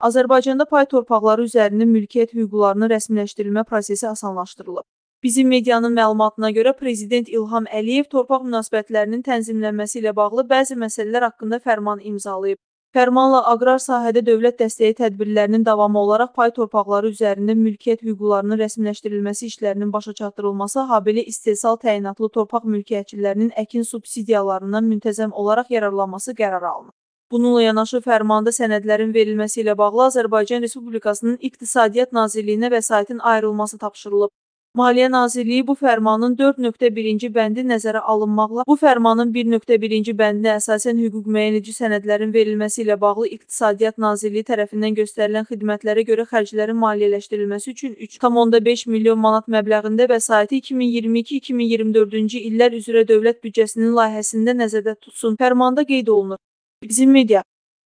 Azərbaycanda pay torpaqları üzərində mülkiyyət hüquqlarının rəsmiləşdirilmə prosesi asanlaşdırılıb. Bizim medianın məlumatına görə Prezident İlham Əliyev torpaq münasibətlərinin tənzimlənməsi ilə bağlı bəzi məsələlər haqqında fərman imzalayıb. Fərmanla aqrar sahədə dövlət dəstəyi tədbirlərinin davamı olaraq pay torpaqları üzərində mülkiyyət hüquqlarının rəsmiləşdirilməsi işlərinin başa çatdırılması, habelə istehsal təyinatlı torpaq mülkiyyətçilərinin əkin subsidiyalarından müntəzəm olaraq yararlanması qərarı alınıb. Bununla yanaşı fərmanda sənədlərin verilməsi ilə bağlı Azərbaycan Respublikasının İqtisadiyyat Nazirliyinə vəsaitin ayrılması tapşırılıb. Maliyyə Nazirliyi bu fərmanın 4.1-ci bəndi nəzərə alınmaqla, bu fərmanın 1.1-ci bəndinə əsasən hüquq müəyyən edici sənədlərin verilməsi ilə bağlı İqtisadiyyat Nazirliyi tərəfindən göstərilən xidmətlərə görə xərclərin maliyyələşdirilməsi üçün 3,5 milyon manat məbləğində vəsaiti 2022-2024-cü illər üzrə dövlət büdcəsinin layihəsində nəzərdə tutsun. Fərmanda qeyd olunur. Bizim media